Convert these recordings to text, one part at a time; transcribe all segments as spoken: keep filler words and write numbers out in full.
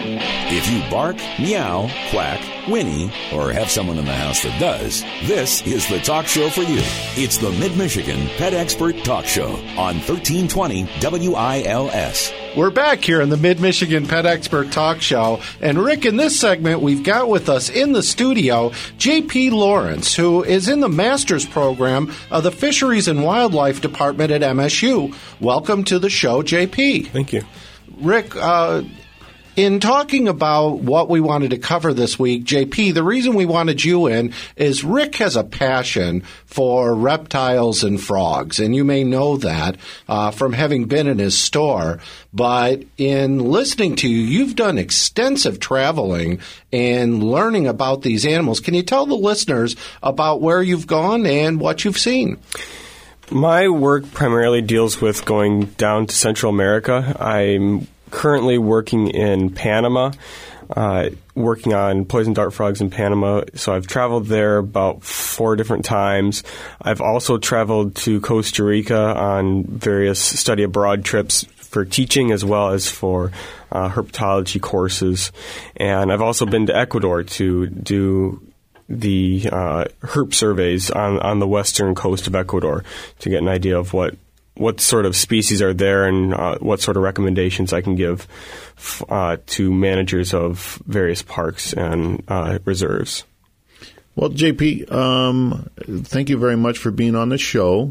If you bark, meow, quack, whinny, or have someone in the house that does, this is the talk show for you. It's the Mid-Michigan Pet Expert Talk Show on thirteen twenty W I L S. We're back here in the Mid-Michigan Pet Expert Talk Show. And, Rick, in this segment, we've got with us in the studio J P Lawrence, who is in the master's program of the Fisheries and Wildlife Department at M S U. Welcome to the show, J P. Thank you. Rick, uh, in talking about what we wanted to cover this week, J P, the reason we wanted you in is Rick has a passion for reptiles and frogs, and you may know that uh, from having been in his store. But in listening to you, you've done extensive traveling and learning about these animals. Can you tell the listeners about where you've gone and what you've seen? My work primarily deals with going down to Central America. I'm currently working in Panama, uh, working on poison dart frogs in Panama. So I've traveled there about four different times. I've also traveled to Costa Rica on various study abroad trips for teaching as well as for uh, herpetology courses. And I've also been to Ecuador to do the uh, herp surveys on, on the western coast of Ecuador to get an idea of what what sort of species are there and uh, what sort of recommendations I can give uh, to managers of various parks and uh, reserves. Well, J P, um, thank you very much for being on the show,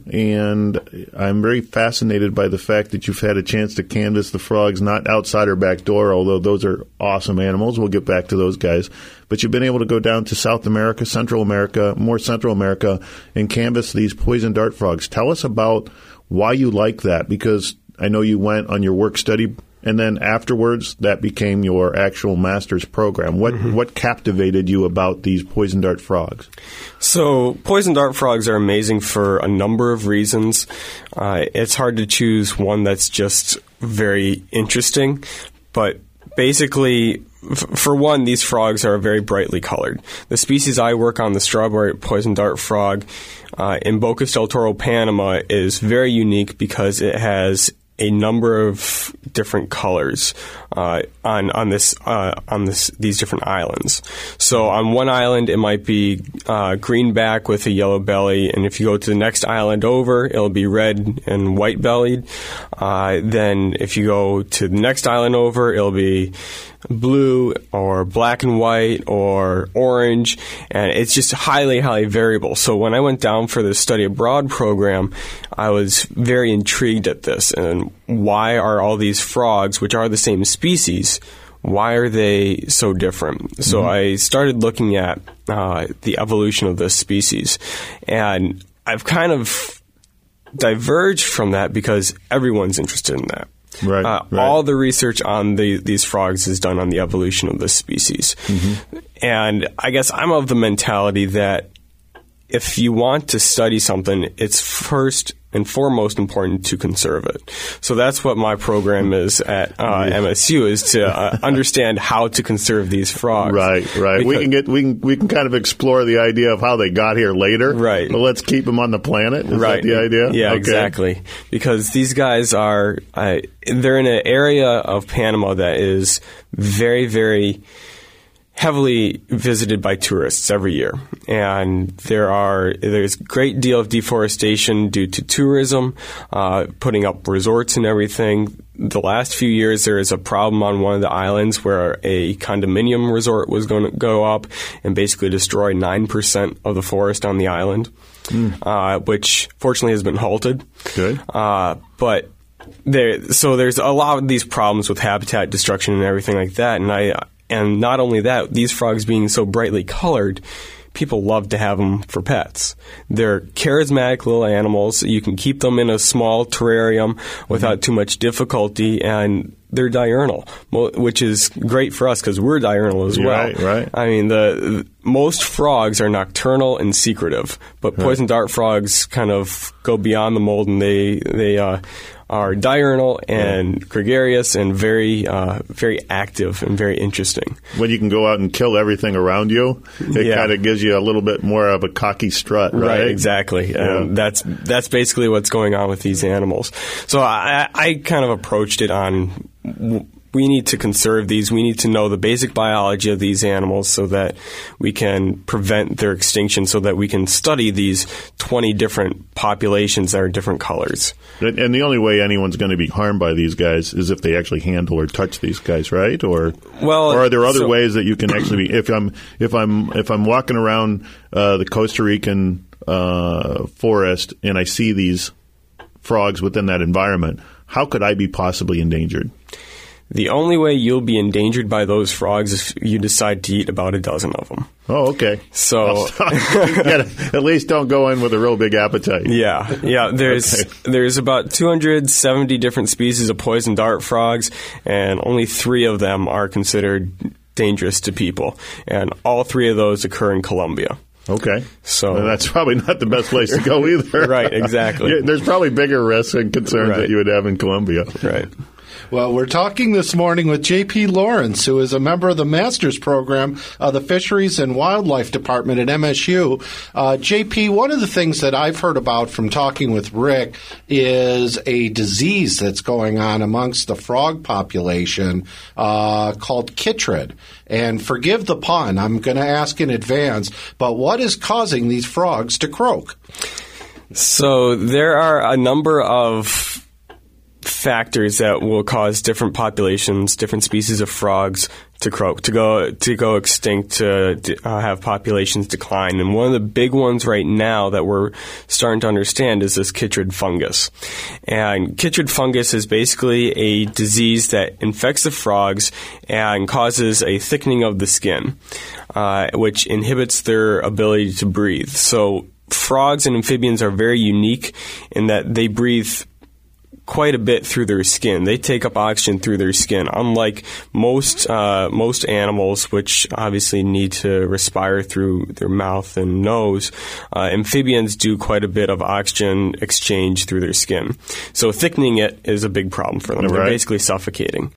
and I'm very fascinated by the fact that you've had a chance to canvass the frogs, not outside our back door, although those are awesome animals. We'll get back to those guys. But you've been able to go down to South America, Central America, more Central America, and canvass these poison dart frogs. Tell us about why you like that, because I know you went on your work study, and then afterwards that became your actual master's program. What mm-hmm. what captivated you about these poison dart frogs? So poison dart frogs are amazing for a number of reasons. Uh, it's hard to choose one that's just very interesting, but basically, f- for one, these frogs are very brightly colored. The species I work on, the strawberry poison dart frog, uh, in Bocas del Toro, Panama, is very unique because it has a number of different colors uh, on on this uh, on this these different islands. So on one island, it might be uh, greenback with a yellow belly, and if you go to the next island over, it'll be red and white bellied. Uh, then if you go to the next island over, it'll be blue or black and white or orange, and it's just highly, highly variable. So when I went down for the study abroad program, I was very intrigued at this. And why are all these frogs, which are the same species, why are they so different? So mm-hmm. I started looking at uh, the evolution of this species, and I've kind of diverged from that because everyone's interested in that. Right, uh, right. All the research on the, these frogs is done on the evolution of this species. Mm-hmm. And I guess I'm of the mentality that if you want to study something, it's first and foremost important to conserve it. So that's what my program is at uh, M S U, is to uh, understand how to conserve these frogs. Right, right. Because we can get we can we can kind of explore the idea of how they got here later. Right. But let's keep them on the planet. Is right. that the idea? Yeah, okay. Exactly. Because these guys are uh, they're in an area of Panama that is very, very heavily visited by tourists every year, and there are there's a great deal of deforestation due to tourism, uh, putting up resorts and everything. The last few years, there is a problem on one of the islands where a condominium resort was going to go up and basically destroy nine percent of the forest on the island, mm. uh, which fortunately has been halted. Good. Uh, but there, so there's a lot of these problems with habitat destruction and everything like that, and I. And not only that, these frogs being so brightly colored, people love to have them for pets. They're charismatic little animals. You can keep them in a small terrarium without too much difficulty, and they're diurnal, which is great for us because we're diurnal as well. Right, right. I mean, the most frogs are nocturnal and secretive, but poison dart frogs kind of go beyond the mold, and they they uh, are diurnal and yeah. gregarious and very uh, very active and very interesting. When you can go out and kill everything around you, it yeah. kind of gives you a little bit more of a cocky strut, right? Right, exactly. Yeah. Um, that's that's basically what's going on with these animals. So I, I kind of approached it on we need to conserve these. We need to know the basic biology of these animals so that we can prevent their extinction, so that we can study these twenty different populations that are different colors. And, and the only way anyone's going to be harmed by these guys is if they actually handle or touch these guys, right? Or well, or are there other so, ways that you can actually be, if I'm if I'm if I'm walking around uh, the Costa Rican uh, forest and I see these frogs within that environment, how could I be possibly endangered? The only way you'll be endangered by those frogs is if you decide to eat about a dozen of them. Oh, okay. So gotta, at least don't go in with a real big appetite. Yeah, yeah. There's okay. there's about two hundred seventy different species of poison dart frogs, and only three of them are considered dangerous to people, and all three of those occur in Colombia. Okay. So well, that's probably not the best place to go either. Right, exactly. Yeah, there's probably bigger risks and concerns right. that you would have in Colombia. Right. Well, we're talking this morning with J P Lawrence, who is a member of the Master's Program of the Fisheries and Wildlife Department at M S U. Uh, J P, one of the things that I've heard about from talking with Rick is a disease that's going on amongst the frog population uh, called chytrid. And forgive the pun, I'm going to ask in advance, but what is causing these frogs to croak? So there are a number of factors that will cause different populations, different species of frogs to croak, to go to go extinct, to uh, have populations decline. And one of the big ones right now that we're starting to understand is this chytrid fungus. And chytrid fungus is basically a disease that infects the frogs and causes a thickening of the skin, uh, which inhibits their ability to breathe. So frogs and amphibians are very unique in that they breathe quite a bit through their skin. They take up oxygen through their skin, unlike most uh, most animals, which obviously need to respire through their mouth and nose. Uh, amphibians do quite a bit of oxygen exchange through their skin. So thickening it is a big problem for them. Right. They're basically suffocating.